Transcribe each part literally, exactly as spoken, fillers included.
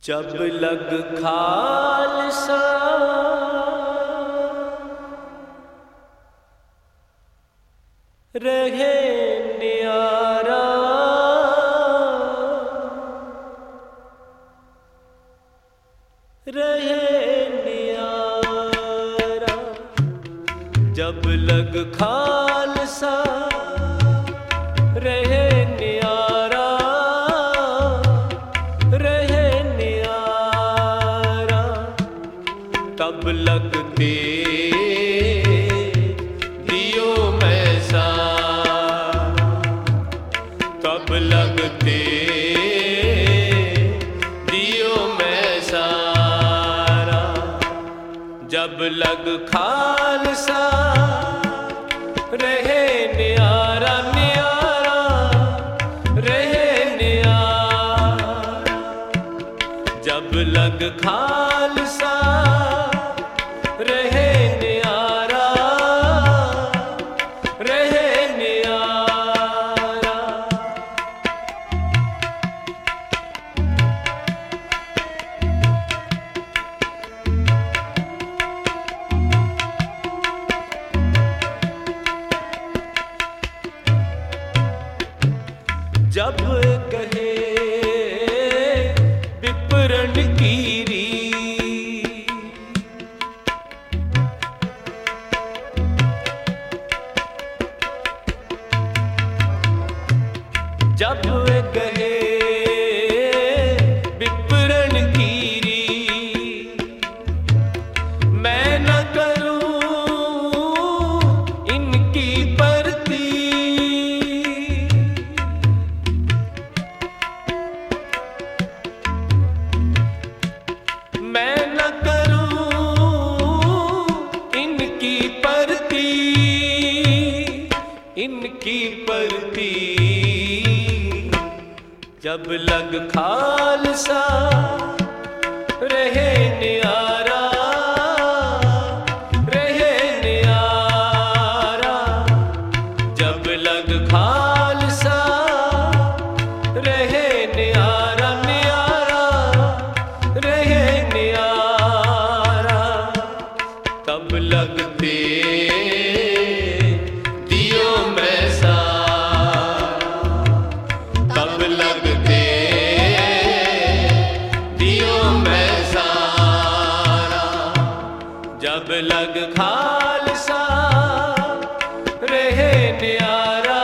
जब लग खालसा रहे न्यारा, रहे न्यारा। जब लग खालसा रहे न्यारा, रहे न्यारा। तब लगते दियो में सारा, तब लगते दियो में सारा। जब लग खालसा रहे न्यारा, न्यारा रहे न्यारा। जब लग खालसा रहे न्यारा, रहे न्यारा। जब कहे विपरण कीरी, जब कहे विपरण कीरी, मैं न करूं इनकी परती। मैं न करूं इनकी परती, इनकी परती। जब लग खालसा रहे न्यारा, रहे न्यारा। जब लग खालसा रहे न्यारा, न्यारा रहे न्यारा। तब लगते दियो में सारा, तब लगते दियो में सारा। जब लग खालसा रहे न्यारा,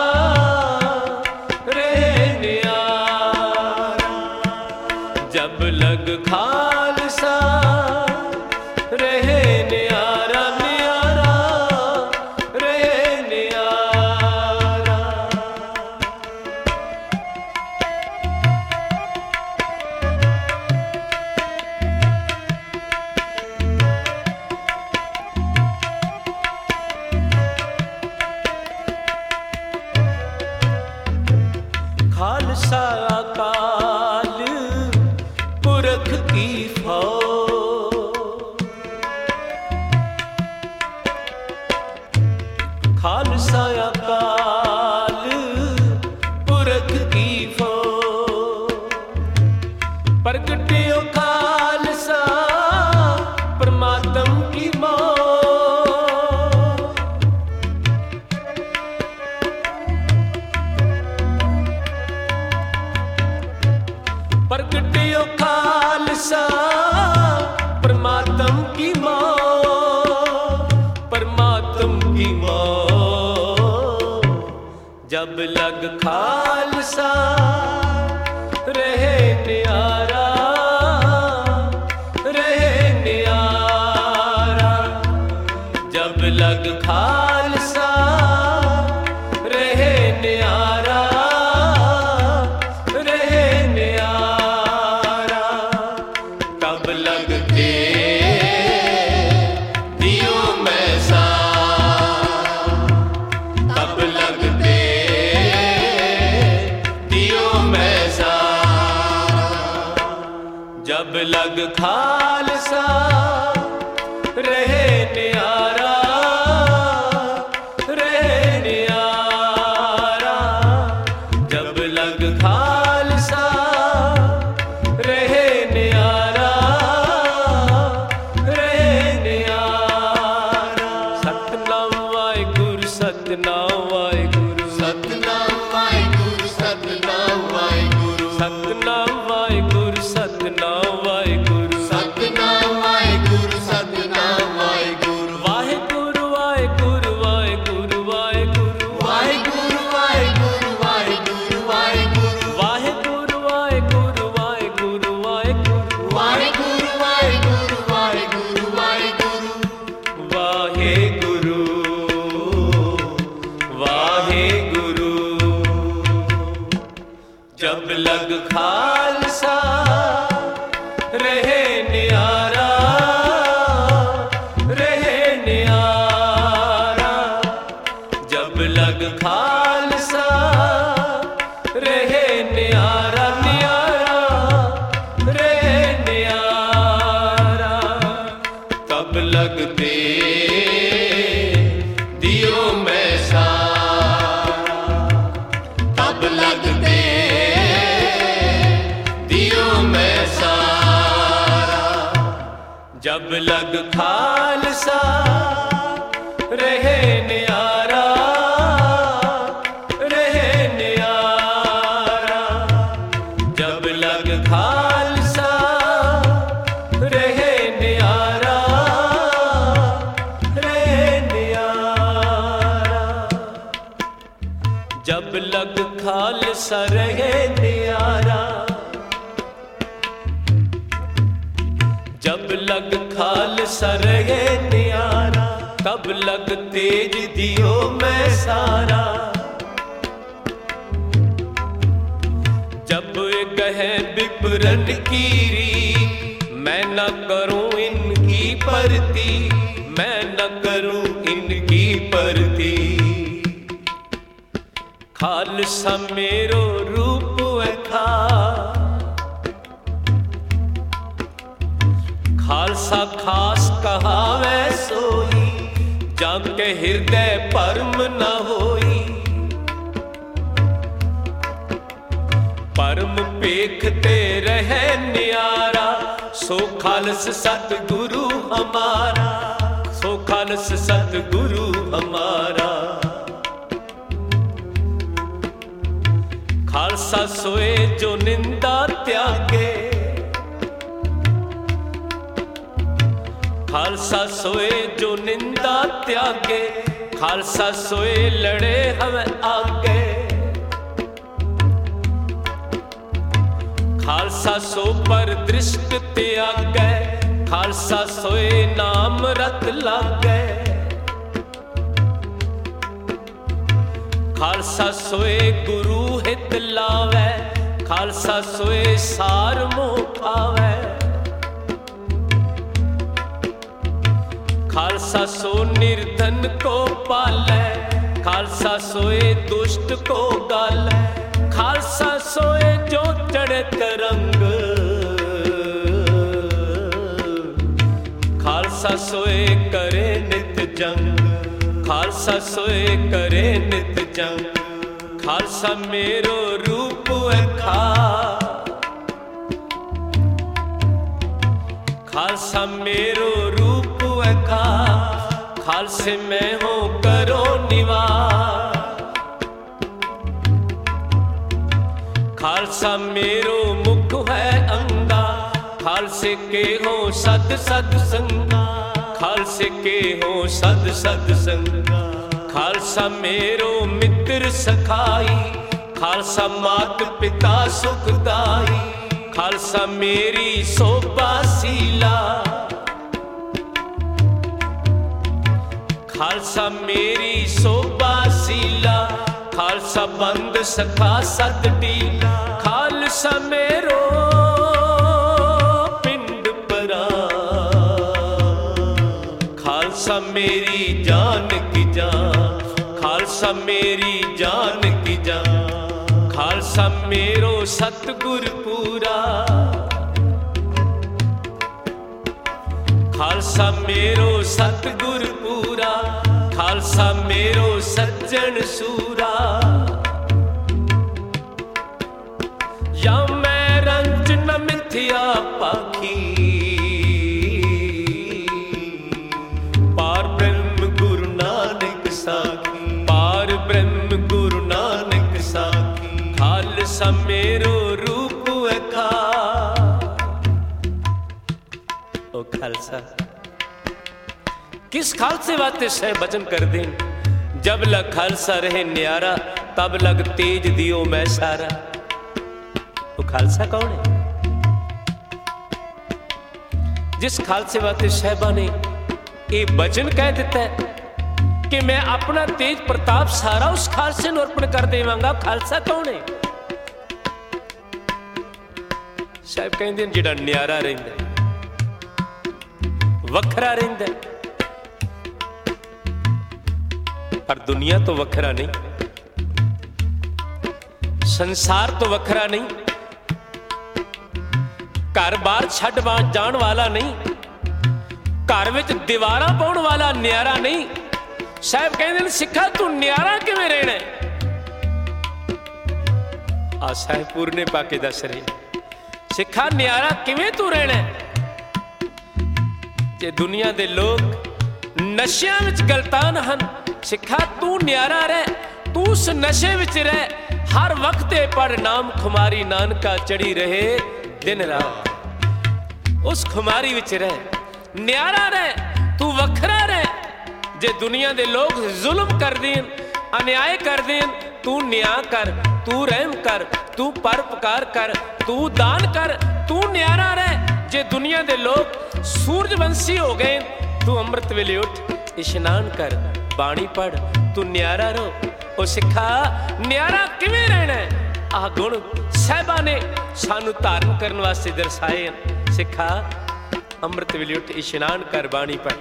रहे न्यारा। जब लग खालसा रहे न्यारा, न्यारा रहे न्यारा। खालसा अकाल पुरख की फौज, खालसा अकाल पुरख की फौज। प्रगटियो खालसा परमात्म की मौत। प्रगटियो खालसा परमात्म की मौत, परमात्म की मौत। जब लग खालसा रहे न्यारा, रहे न्यारा। जब लग खालसा रहे न्यारा, रहे न्यारा। तब लगते दियो में सारा, तब लगते दियो में सारा। जब लग खालसा रहे न्यारा, रहे न्यारा। जब लग खालसा रहे सतनाम वाहेगुरु सतनाम वाहेगुरु सतनाम वाहेगुरु वाहेगुरु वाहेगुरु वाहेगुरु वाहेगुरु वाहेगुरु वाहेगुरु वाहेगुरु वाहेगुरु वाहेगुरु वाहेगुरु वाहेगुरु वाहेगुरु वाहेगुरु वाहेगुरु वाहेगुरु वाहेगुरु वाहेगुरु वाहेगुरु जब लग खालसा रहे न्यारा रहे न्यारा जब लग खालसा रहे न्यारा न्यारा रहे न्यारा तब लगते दियो मैं सारा तब लगते दियो मैं सारा जब लग खालसा रहे न्यारा रहे न्यारा जब लग खालसा रहे न्यारा रहे न्यारा जब लग खालसा रहे न्यारा जब लग खालसा रहे न्यारा तब लग तेज दियो मैं सारा जब कहे विपरन कीरी मैं न करूं इनकी परती मैं न करूं इनकी परती खालसा मेरो रूप खा खालसा खास कहावे सोई जाके हृदय परम न होई परम पेखते रहे न्यारा सो खालस सतगुरु हमारा सो खालस सतगुरु हमारा खालसा सोए जो निंदा त्यागे खालसा सोए जो निंदा त्यागे खालसा सोए लड़े हमें आगे खालसा सो पर दृष्ट त्यागे खालसा सोए नाम रत लागे खालसा सोए गुरु हित लावे खालसा सोए सार मोह पावे खालसा सो निर्धन को पाले खालसा सोए दुष्ट को गाले खालसा सोए जो चढ़े तरंग खालसा सोए करे नित जंग खालसा सोए करे नित जंग खालसा मेरो रूप खा खालसा मेरो रूप खा खालसे में हो करो निवार खालसा मेरो मुख है अंगा खालसे के हो सद सद संगा खालसे के हो सद सद संगा खालसा मेरो मित्र सखाई खालसा मात पिता सुखदाई खालसा मेरी शोभा शीला खालसा मेरी शोभा शीला खालसा बंद सखा सत डीला खालसा मेरो पिंड परा खालसा मेरी जान की जान खालसा मेरी जान की जान खालसा मेरो सतगुर पूरा खालसा मेरो सतगुर पूरा खालसा मेरो सज्जन सूरा या मैं रंज न मिथ्या पाखी पार ब्रह्म गुरु नानक साखी पार ब्रह्म गुरु नानक साखी खालसा मेरो रूप खा ओ खालसा किस खालसे वास्ते सह बचन कर दें, जब लग खालसा रहे न्यारा तब लग तेज दियो मैं सारा। वो खालसा कौन है? जिस खालसे वास्ते साहिबा ने ये बचन कह दिता है कि मैं अपना तेज प्रताप सारा उस खालसे नूं अर्पण कर देवांगा। खालसा कौन है? साहिब कहंदे ने जिहड़ा न्यारा रहिंदा, वखरा रहिंदा, पर दुनिया तो वखरा नहीं, संसार तो वखरा नहीं, घर बार छड्ड जाण वाला नहीं, घर विच दीवारां पाउण वाला न्यारा नहीं। साहिब कहंदे ने सिखा तू न्यारा किवें रहना है? आ साहिब पूरने पाके दस रहे सिखा न्यारा किवें तू रहना है? जे दुनिया दे लोग नशियां विच गलतान हन, सिखा तू न्यारा रह, तू उस नशे विच रह, हर वक्त पढ़ नाम खुमारी नानका चढ़ी रहे दिन रात, उस खुमारी विच रह, न्यारा रह, तू वखरा रह। जे दुनिया दे लोग जुल्म कर देन, अन्याय कर देन, तू न्याय कर, तू रहम कर, तू परोपकार कर, तू दान कर, तू न्यारा रह। जे दुनिया दे लोग सूरजवंशी हो गए, तू अमृत वेले उठ इशनान कर, बाणी पढ़, तू न्यारा रहो। ओ सिखा न्यारा किवें रहना है? आ गुण साहिबा ने सानू धारण करने वास्ते दर्शाए। सिखा अमृत वेले उठ इशनान कर, बाणी पढ़।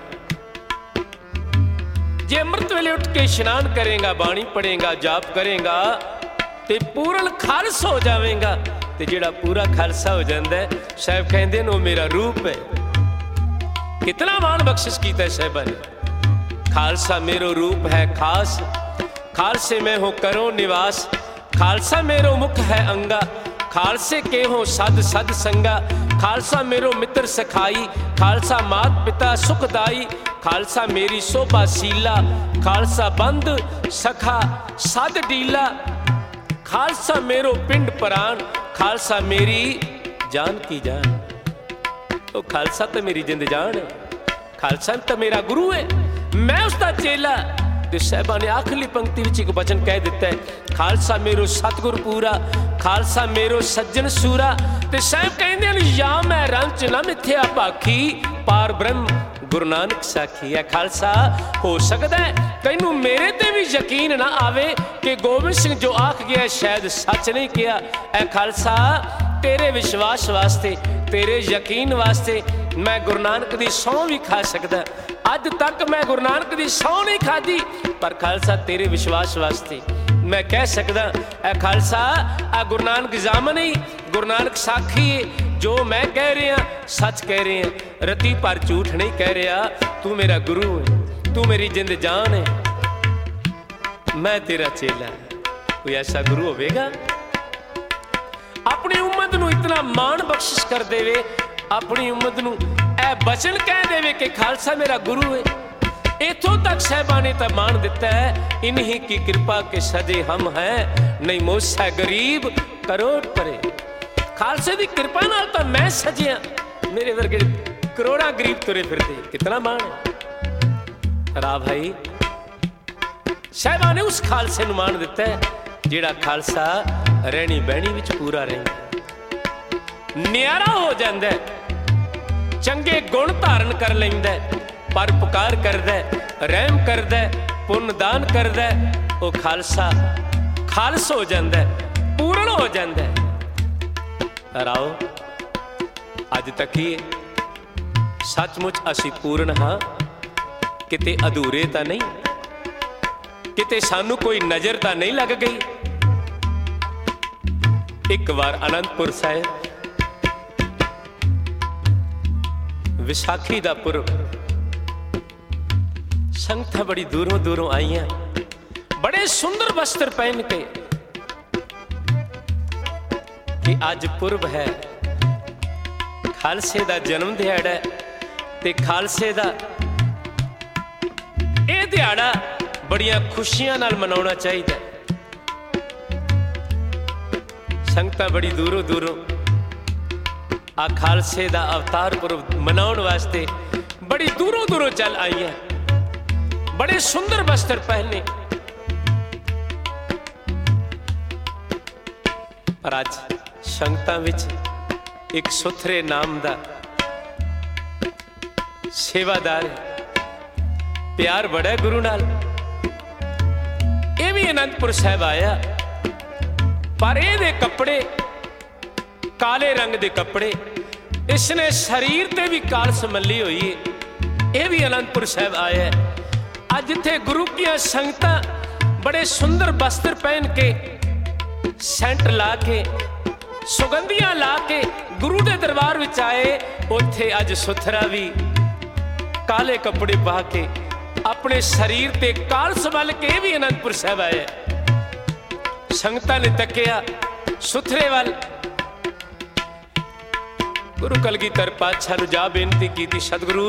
जे अमृत वेले उठ के इशनान करेगा, बाणी पढ़ेगा, जाप करेगा, ते पूर्ण खालस हो जाएगा। ते जिहड़ा पूरा खालसा हो जाता है, साहिब कहते हैं वो मेरा रूप है। कितना मान बख्शिश किया है साहिबा ने। खालसा मेरो रूप है खास, खालसे में हो करो निवास, खालसा मेरो मुख है अंगा, खालसे के हो सद सद संगा, खालसा मेरो मित्र सखाई, खालसा मात पिता सुखदाई, खालसा मेरी शोभा सीला, खालसा बंद सखा सद डीला, खालसा मेरो पिंड प्राण, खालसा मेरी जान की जान। तो खालसा तो मेरी जिंद जान है, खालसा तो मेरा गुरु है, मैं उसका चेला। ते साहिबा ने आखिरी पंक्ति विच एक वचन कह दिता है, खालसा मेरो सतगुर पूरा, खालसा मेरो सज्जन सूरा। ते साहिब कहंदे ने या मैं रंच ना मिथ्या भाखी, पार ब्रह्म गुरु नानक साखी। है खालसा हो सकता है तैनू मेरे ते भी यकीन ना आवे कि गोबिंद सिंह जो आख गया शायद सच नहीं किया। ऐ खालसा तेरे विश्वास वास्ते, तेरे यकीन वास्ते मैं गुरु नानक दी सौं भी खा सकदा। अज तक मैं गुरु नानक दी सौं नहीं खाधी, पर खालसा तेरे विश्वास वास्ते मैं कह सकदा। ऐ खालसा आ गुरु नानक जामन ही, गुरु नानक साखी है, जो मैं कह रहा सच कह रहे हैं, रती पर झूठ नहीं कह रहा। तू मेरा गुरु है, तू मेरी जिंद जान है, मैं तेरा चेला। कोई ऐसा गुरु होवेगा अपनी उम्मत नू इतना मान बख्शिश कर देवे, अपनी उम्मत नू ऐ बचन कह देवे कि खालसा मेरा गुरु है। इथों तक साहिबा ने तो मान दिता है, इन्हीं की कृपा के सजे हम हैं, नहीं मोसा गरीब करोड़ परे। खालसे की कृपा नाल तो मैं सजिया, मेरे वर्गे करोड़ा गरीब तुरे फिरते। कितना मान है रा भाई। साहिबा ने उस खालसे नू मान दिता है जिहड़ा खालसा रहनी बहनी विच पूरा रहिंदा, न्यारा हो जांदा है, चंगे गुण धारण कर लैंदा है, परोपकार करदा है, रहम करदा है, पुण्य दान करदा है। वो खालसा खालस हो जांदा है, पूर्ण हो जांदा है। राओ अज तक ही सचमुच असी पूर्ण हाँ, किते अधूरे तां नहीं, किते सानू कोई नज़र तां नहीं लग गई। एक बार आनंदपुर साहिब विसाखी दा पुरब, संगतां बड़ी दूरों दूरों आईयां, बड़े सुंदर वस्त्र पहन के कि अज पुरब है, खालसे दा जन्म दिहाड़ा है, ते खालसे दा ये दिहाड़ा बड़ियां खुशियां नाल मनाउणा चाहिए। संगतां बड़ी दूरों दूरों आ खालसे दा अवतार पुरब मनाउण वास्ते बड़ी दूरों दूरों चल आई है, बड़े सुंदर वस्त्र पहने। पर अज संगतां विच एक सुथरे नाम दा सेवादार है, प्यार बड़ा है गुरु नाल। ये भी आनंदपुर साहब आया, पर ये कपड़े काले रंग के कपड़े, इसने शरीर ते भी कालस मली हुई है। ये भी आनंदपुर साहब आया है। अज इत्थे गुरु की संगतां बड़े सुंदर वस्त्र पहन के, सेंट ला के, सुगंधियां ला के गुरु के दरबार विच आए। उत्थे अज सुथरा भी काले कपड़े पा के अपने शरीर ते कालस मल के भी आनंदपुर साहब आया। संगतां ने तकिया सुथरे वाल। गुरु कलगीधर पातशाह नूं जा बेनती की, सतगुरु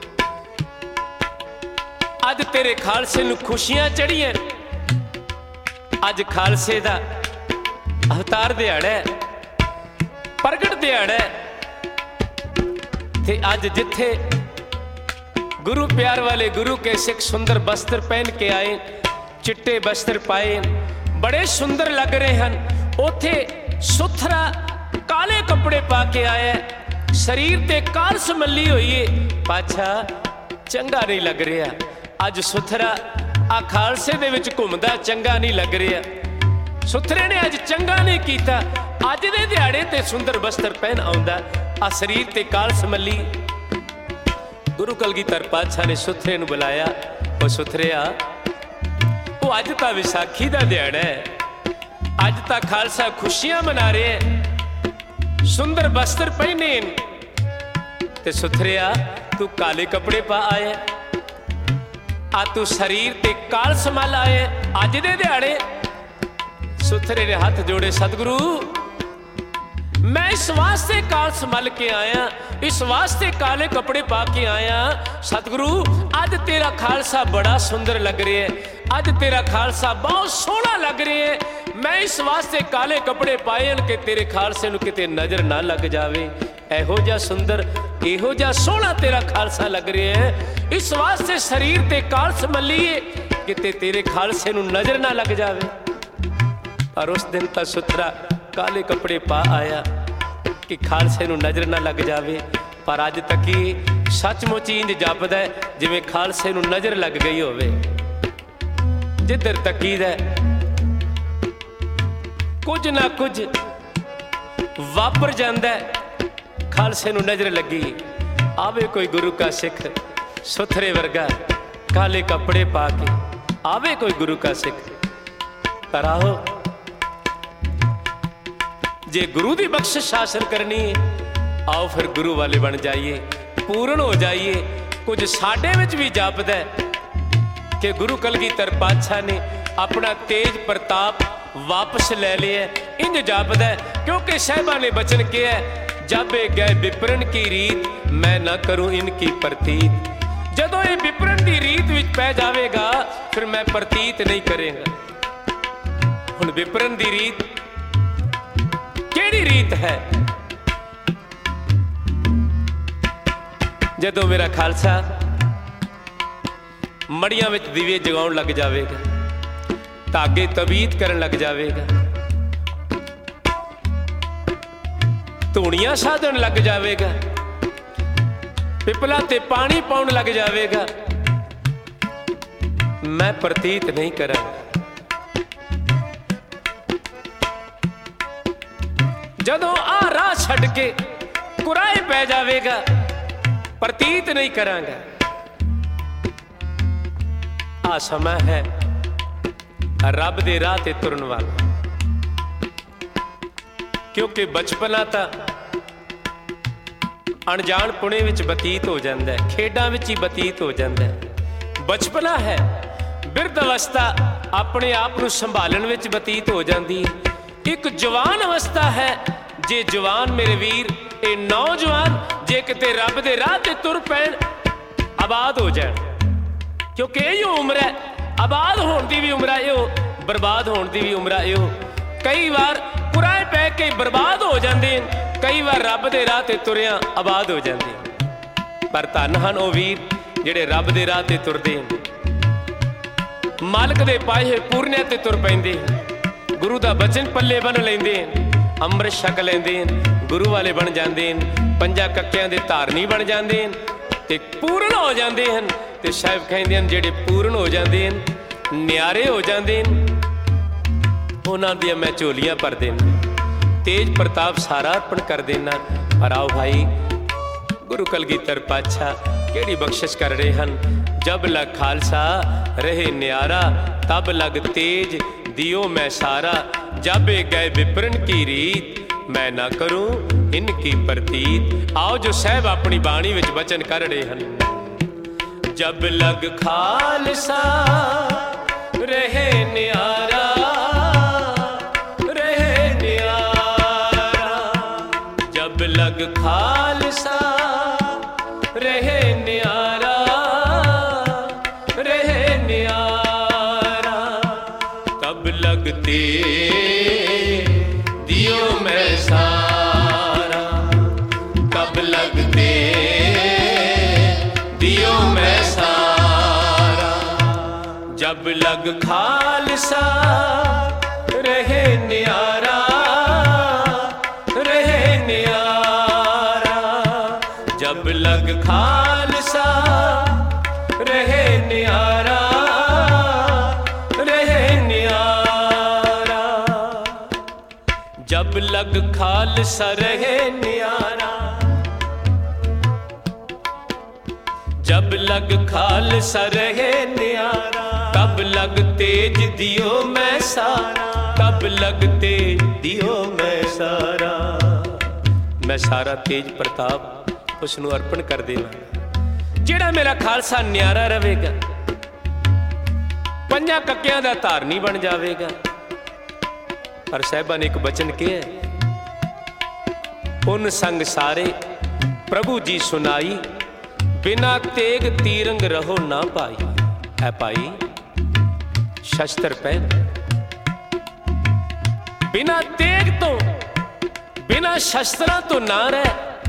अज तेरे खालसे नूं खुशियां चढ़ियां, अज खालसे दा अवतार दिहाड़ा है, प्रगट दिहाड़ा है। ते अज जिथे गुरु प्यार वाले गुरु के सिख सुंदर वस्त्र पहन के आए, चिट्टे वस्त्र पाए, बड़े सुंदर लग रहे हैं। उथे सुथरा काले कपड़े पा के आया, शरीर ते कालस मली हुई है। पातशाह चंगा नहीं लग रहा, अज सुथरा आ खालसे दे विच घुमदा चंगा नहीं लग रहा। सुथरे ने अज चंगा नहीं कीता, अज दे दिहाड़े ते सुंदर वस्त्र पहन आउंदा, आ शरीर ते कालस मली। गुरु कलगीधर पातशाह ने सुथरे नूं बुलाया, ओ सुथरिया वो अज तां विसाखी दा दिहाड़ा है, अज तां खालसा खुशियां मना रहे हैं, सुंदर वस्त्र पहने ते सुथरिया तू काले कपड़े पा आया, आ तू शरीर ते कालस मल आए अज दे दिहाड़े। सुथरे ने हाथ जोड़े, सतगुरु मैं इस वास्ते कालस मल के आया, इस वास्ते काले कपड़े पा के आया। सतगुरु अज तेरा खालसा बड़ा सुंदर लग रहा है, अज तेरा खालसा बहुत सोहना लग रहा है। मैं इस वास्ते काले कपड़े पाए कि तेरे खालसे नूं किते नजर ना लग जावे। एहो जा सुंदर, एहो जा सोहना तेरा खालसा लग रहा है, इस वास्ते शरीर ते कालस मलीए किते तेरे खालसे नूं नजर ना लग जावे। पर उस दिन तां सुथरा काले कपड़े पा आया कि खालसे नूं नजर ना लग जावे। पर अज तक ही सचमुच इंज जापदा है जिवें खालसे नूं नजर लग गई होवे। जिधर तकीदा कुछ ना कुछ वापर जांदा है, खालसे नूं नजर लगी। आवे कोई गुरु का सिख सुथरे वर्गा काले कपड़े पा के, आवे कोई गुरु का सिख। पर आओ जे गुरु की बख्शिश हासिल करनी है, आओ फिर गुरु वाले बन जाइए, पूर्ण हो जाइए। कुछ साडे विच भी जापदा है कि गुरु कलगीधर पातशाह ने अपना तेज प्रताप वापस ले लिया। इंज जापदा है क्योंकि साहिबा ने बचन किया, जाबे गए विपरन की रीत मैं ना करूं इनकी प्रतीत। जदों ये विपरन की रीत विच पै जावेगा फिर मैं प्रतीत नहीं करेगा। हुण विपरन की रीत केड़ी रीत है? जदों मेरा खालसा मड़ियां विच दीवे जगाउण लग जावेगा, धागे तबीत करन लग जावेगा, धूणियां साधन लग जावेगा, पिपला ते पानी पाउण लग जावेगा, मैं प्रतीत नहीं करांगा। जदों आ राह छड्ड के कुराए पै जावेगा, प्रतीत नहीं करांगा। आ समा है रब दे राह ते तुरन वाला, क्योंकि बचपना तां अणजाण पुणे विच बतीत हो जाता है, खेडां विच ही बतीत हो जाता है। बचपना है, बिरध अवस्था अपने आप को संभालण विच बतीत हो जाती है। एक जवान अवस्था है, जे जवान मेरे वीर ये नौजवान जे किते रब दे राह ते तुर पैण आबाद हो जाए, क्योंकि यही उम्र है, आबाद होने की भी उम्र है यो, बर्बाद होने की भी उम्र है यो। कई बार कुराए पै के बर्बाद हो जाते हैं, ਕਈ ਵਾਰ ਰੱਬ ਦੇ ਰਾਹ ਤੇ ਤੁਰਿਆਂ ਆਬਾਦ ਹੋ ਜਾਂਦੇ, ਪਰ ਧੰਨ ਹਨ ਉਹ ਵੀਰ ਜਿਹੜੇ ਰੱਬ ਦੇ ਰਾਹ ਤੇ ਤੁਰਦੇ ਹਨ, ਮਾਲਕ ਦੇ ਪਾਏ ਹੋਏ ਪੂਰਨਿਆਂ ਤੇ ਤੁਰ ਪੈਂਦੇ, ਗੁਰੂ ਦਾ ਬਚਨ ਪੱਲੇ ਬੰਨ ਲੈਂਦੇ ਹਨ, ਅੰਮ੍ਰਿਤ ਛਕ ਲੈਂਦੇ ਹਨ, ਗੁਰੂ ਵਾਲੇ ਬਣ ਜਾਂਦੇ ਹਨ, ਪੰਜਾਂ ਕੱਕਿਆਂ ਦੇ ਧਾਰਨੀ ਬਣ ਜਾਂਦੇ ਹਨ ਤੇ ਪੂਰਨ ਹੋ ਜਾਂਦੇ ਹਨ। ਤੇ ਸਾਹਿਬ ਕਹਿੰਦੇ ਹਨ ਜਿਹੜੇ ਪੂਰਨ ਹੋ ਜਾਂਦੇ ਹਨ, ਨਿਆਰੇ ਹੋ ਜਾਂਦੇ ਹਨ, ਉਹਨਾਂ ਦੀਆਂ ਮੈਂ ਝੋਲੀਆਂ ਭਰ ਦੇਣਾ, ਤੇਜ ਪ੍ਰਤਾਪ ਸਾਰਾ ਅਰਪਣ ਕਰ ਦੇਣਾ। ਪਰ ਆਓ ਭਾਈ, ਗੁਰੂ ਕਲਗੀਧਰ ਪਾਤਸ਼ਾਹ ਕਿਹੜੀ ਬਖਸ਼ਿਸ਼ ਕਰ ਰਹੇ ਹਨ। ਜਬ ਲਗ ਖਾਲਸਾ ਰਹੇ ਨਿਆਰਾ, ਤਬ ਲਗ ਤੇਜ ਦਿਓ ਮੈਂ ਸਾਰਾ, ਜਾਬੇ ਗਏ ਵਿਪਰਨ ਕੀ ਰੀਤ, ਮੈਂ ਨਾ ਕਰੂੰ ਇਨਕੀ ਪ੍ਰਤੀਤ। ਆਓ ਜੋ ਸਾਹਿਬ ਆਪਣੀ ਬਾਣੀ ਵਿੱਚ ਬਚਨ ਕਰ ਰਹੇ ਹਨ। ਜਬ ਲਗ ਖਾਲਸਾ ਰਹੇ ਨਿਆਰਾ, ਰਹੇ ਨਿਆਰਾ, ਜਬ ਲਗ ਖਾਲਸਾ ਰਹੇ ਨਿਆਰਾ, ਰਹੇ ਨਿਆਰਾ, ਤਬ ਲਗ ਤੇਜ ਦਿਓ ਮੈਂ ਸਾਰਾ, ਤਬ ਲਗ ਤੇਜ ਦਿਓ ਮੈਂ ਸਾਰਾ, ਜਬ ਲਗ ਖਾਲਸਾ ਰਹੇ ਨਿਆਰਾ, ਰਹੇ ਨਿਆਰਾ, ਜਬ ਲਗ ਖਾਲਸਾ ਰਹੇ ਨਿਆਰਾ, ਰਹੇ ਨਿਆਰਾ, ਜਬ ਲਗ ਖਾਲਸਾ ਰਹੇ ਨਿਆਰਾ, जब लग खालसा रहे न्यारा, तब लग तेज दियो मैं सारा, तब लग तेज दियो मैं सारा। मैं सारा तेज प्रताप उस नूं अर्पण कर देवां ਜਿਹੜਾ ਮੇਰਾ ਖਾਲਸਾ ਨਿਆਰਾ ਰਹੇਗਾ, ਪੰਜਾਂ ਕੱਕਿਆਂ ਦਾ ਧਾਰਨੀ ਬਣ ਜਾਵੇਗਾ। ਪਰ ਸਾਹਿਬਾਂ ਨੇ ਇੱਕ ਬਚਨ ਕਿਹਾ, ਪੁਨ ਸੰਗ ਸਾਰੇ ਪ੍ਰਭੂ ਜੀ ਸੁਨਾਈ, बिना तेग तीरंग रहो ना पाई। है पाई शस्त्र पहन, बिना तेग तो बिना शस्त्रा तो ना रह।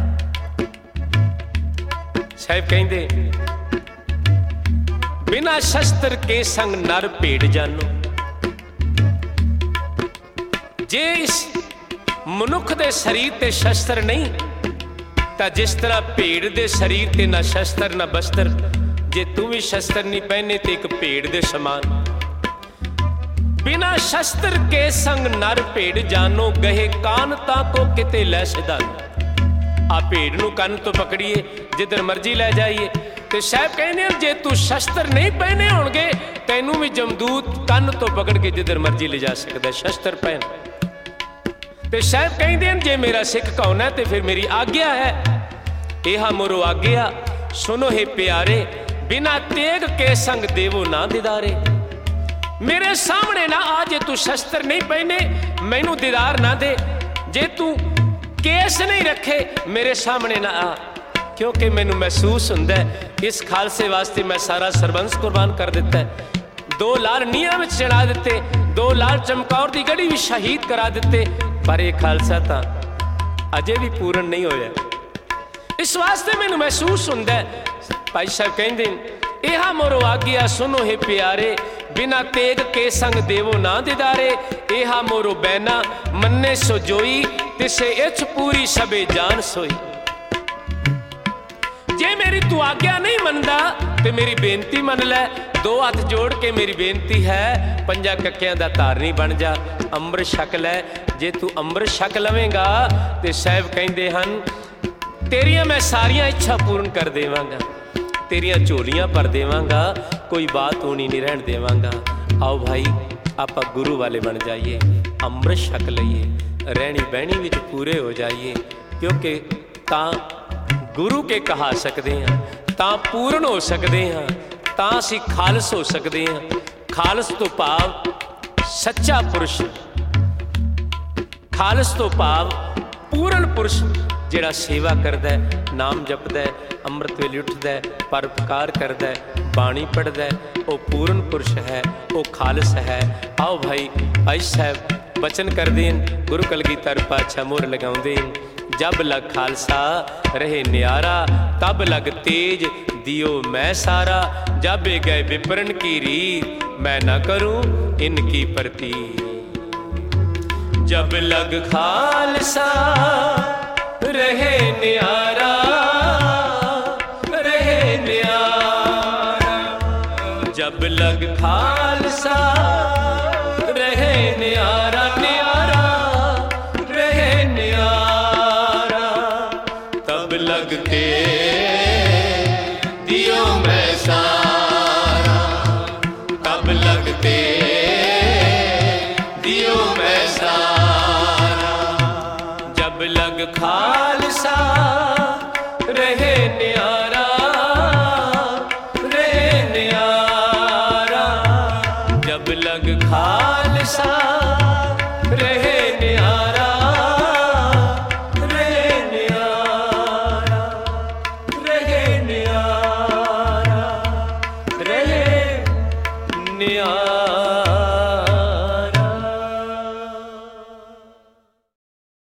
साहिब कहते बिना शस्त्र के संग नर भेड़ जानो। जे इस मनुख दे शरीर ते शस्त्र नहीं, ਤਾਂ ਜਿਸ ਤਰ੍ਹਾਂ ਭੇਡ ਦੇ ਸਰੀਰ ਤੇ ਨਾ ਸ਼ਸਤਰ ਨਾ ਬਸਤਰ, ਜੇ ਤੂੰ ਵੀ ਸ਼ਸਤਰ ਨਹੀਂ ਪਹਿਨੇ ਤੇ ਇੱਕ ਭੇਡ ਦੇ ਸਮਾਨ। ਬਿਨਾ ਸ਼ਸਤਰ ਕੇ ਸੰਗ ਨਰ ਭੇਡ ਜਾਨੋ, ਗਹੇ ਕਾਨ ਤਾਂ ਕੋ ਕਿਤੇ ਲੈ ਸਿਧਾਨ। ਆ ਭੇਡ ਨੂੰ ਕੰਨ ਤੋਂ ਪਕੜੀਏ ਜਿੱਧਰ ਮਰਜ਼ੀ ਲੈ ਜਾਈਏ। ਤੇ ਸਾਹਿਬ ਕਹਿੰਦੇ ਹਨ ਜੇ ਤੂੰ ਸ਼ਸਤਰ ਨਹੀਂ ਪਹਿਨੇ ਹੋਣਗੇ, ਤੈਨੂੰ ਵੀ ਜਮਦੂਤ ਕੰਨ ਤੋਂ ਪਕੜ ਕੇ ਜਿੱਧਰ ਮਰਜ਼ੀ ਲਿਜਾ ਸਕਦਾ। ਸ਼ਸਤਰ ਪਹਿਨ। ਤੇ ਸਾਹਿਬ ਕਹਿੰਦੇ ਹਨ ਜੇ ਮੇਰਾ ਸਿੱਖ ਕੌਣਾ ਤੇ ਫਿਰ ਮੇਰੀ ਆਗਿਆ ਹੈ, ਇਹਾ ਮੋਰੋ ਆਗਿਆ ਸੁਨੋ ਹੈ ਪਿਆਰੇ, ਬਿਨਾ ਤੇਗ ਕੇ ਸੰਗ ਦੇਵੋ ਨਾ ਦਿਦਾਰੇ। ਮੇਰੇ ਸਾਹਮਣੇ ਨਾ ਆ ਜੇ ਤੂੰ ਸ਼ਸਤਰ ਨਹੀਂ ਪਹਿਨੇ, ਮੈਨੂੰ ਦਿਦਾਰ ਨਾ ਦੇ। ਜੇ ਤੂੰ ਕੇਸ ਨਹੀਂ ਰੱਖੇ, ਮੇਰੇ ਸਾਹਮਣੇ ਨਾ ਆ, ਕਿਉਂਕਿ ਮੈਨੂੰ ਮਹਿਸੂਸ ਹੁੰਦਾ ਇਸ ਖਾਲਸੇ ਵਾਸਤੇ ਮੈਂ ਸਾਰਾ ਸਰਬੰਸ ਕੁਰਬਾਨ ਕਰ ਦਿੱਤਾ। ਦੋ ਲਾਲ ਨੀਹਾਂ ਵਿੱਚ ਚੜਾ ਦਿੱਤੇ, ਦੋ ਲਾਲ ਚਮਕੌਰ ਦੀ ਗੜੀ ਵੀ ਸ਼ਹੀਦ ਕਰਾ ਦਿੱਤੇ, ਪਰ ਇਹ ਖਾਲਸਾ ਤਾਂ ਅਜੇ ਵੀ ਪੂਰਨ ਨਹੀਂ ਹੋਇਆ। ਇਸ ਵਾਸਤੇ ਮੈਨੂੰ ਮਹਿਸੂਸ ਹੁੰਦਾ। ਭਾਈ ਸਾਹਿਬ ਕਹਿੰਦੇ ਇਹਾ ਮੋਰੋ ਆਗਿਆ ਸੁਨੋ ਹੈ ਪਿਆਰੇ, ਬਿਨਾ ਤੇਗ ਕੇ ਸੰਗ ਦੇਵੋ ਨਾ ਦਿਦਾਰੇ। ਇਹਾ ਮੋਰੋ ਬੈਨਾ ਮੰਨੇ ਸੋ ਜੋਈ, ਤਿਸੇ ਇਛ ਪੂਰੀ ਸਭੇ ਜਾਨ ਸੋਈ। ਜੇ ਮੇਰੀ ਤੂੰ ਆਗਿਆ ਨਹੀਂ ਮੰਨਦਾ ਤੇ ਮੇਰੀ ਬੇਨਤੀ ਮੰਨ ਲੈ। ਦੋ ਹੱਥ ਜੋੜ ਕੇ ਮੇਰੀ ਬੇਨਤੀ ਹੈ, ਪੰਜਾਂ ਕੱਕਿਆਂ ਦਾ ਧਾਰਨੀ ਬਣ ਜਾ, ਅੰਮ੍ਰਿਤ ਛਕ ਲੈ। ਜੇ ਤੂੰ ਅੰਮ੍ਰਿਤ ਛਕ ਲਵੇਂਗਾ ਤੇ ਸਾਹਿਬ ਕਹਿੰਦੇ ਹਨ ਤੇਰੀਆਂ ਮੈਂ ਸਾਰੀਆਂ ਇੱਛਾ ਪੂਰਨ ਕਰ ਦੇਵਾਂਗਾ, ਤੇਰੀਆਂ ਝੋਲੀਆਂ ਭਰ ਦੇਵਾਂਗਾ, ਕੋਈ ਬਾਤ ਹੋਣੀ ਨਹੀਂ ਰਹਿਣ ਦੇਵਾਂਗਾ। ਆਓ ਭਾਈ ਆਪਾਂ ਗੁਰੂ ਵਾਲੇ ਬਣ ਜਾਈਏ, ਅੰਮ੍ਰਿਤ ਛਕ ਲਈਏ, ਰਹਿਣੀ ਬਹਿਣੀ ਵਿੱਚ ਪੂਰੇ ਹੋ ਜਾਈਏ, ਕਿਉਂਕਿ ਤਾਂ ਗੁਰੂ ਕੇ ਕਹਾ ਸਕਦੇ ਹਾਂ, ਤਾਂ ਪੂਰਨ ਹੋ ਸਕਦੇ ਹਾਂ, ਤਾਂ ਅਸੀਂ ਖਾਲਸ ਹੋ ਸਕਦੇ ਹਾਂ। ਖਾਲਸ ਤੋਂ ਭਾਵ ਸੱਚਾ ਪੁਰਸ਼, ਖਾਲਸ ਤੋਂ ਭਾਵ ਪੂਰਨ ਪੁਰਸ਼ ਜਿਹੜਾ ਸੇਵਾ ਕਰਦਾ, ਨਾਮ ਜਪਦਾ, ਅੰਮ੍ਰਿਤ ਵੇਲੇ ਉੱਠਦਾ, ਪਰਉਪਕਾਰ ਕਰਦਾ, ਬਾਣੀ ਪੜ੍ਹਦਾ, ਉਹ ਪੂਰਨ ਪੁਰਸ਼ ਹੈ, ਉਹ ਖਾਲਸ ਹੈ। ਆਓ ਭਾਈ ਭਾਈ ਸਾਹਿਬ ਬਚਨ ਕਰਦੇ ਹਨ, ਗੁਰੂ ਕਲਗੀਧਰ ਪਾਤਸ਼ਾਹ ਮੋਹਰ ਲਗਾਉਂਦੇ ਹਨ। जब लग खालसा रहे न्यारा, तब लग तेज दियो मैं सारा। जब गए विपरण की रीत, मैं न करूं इनकी प्रतीत। जब लग खालसा रहे न्यारा, रहे न्यारा। जब लग खालसा रहे न्यारा, न्यारा रहे न्यारा। तब लगते दियो मैं सारा, तब लगते दियो मैं सारा। जब लग खालसा रहे न्यारा, रहे न्यारा। जब लग खालसा रहे न्यारा, रहे न्यारा, रहे न्यारा, रहे न्यारा।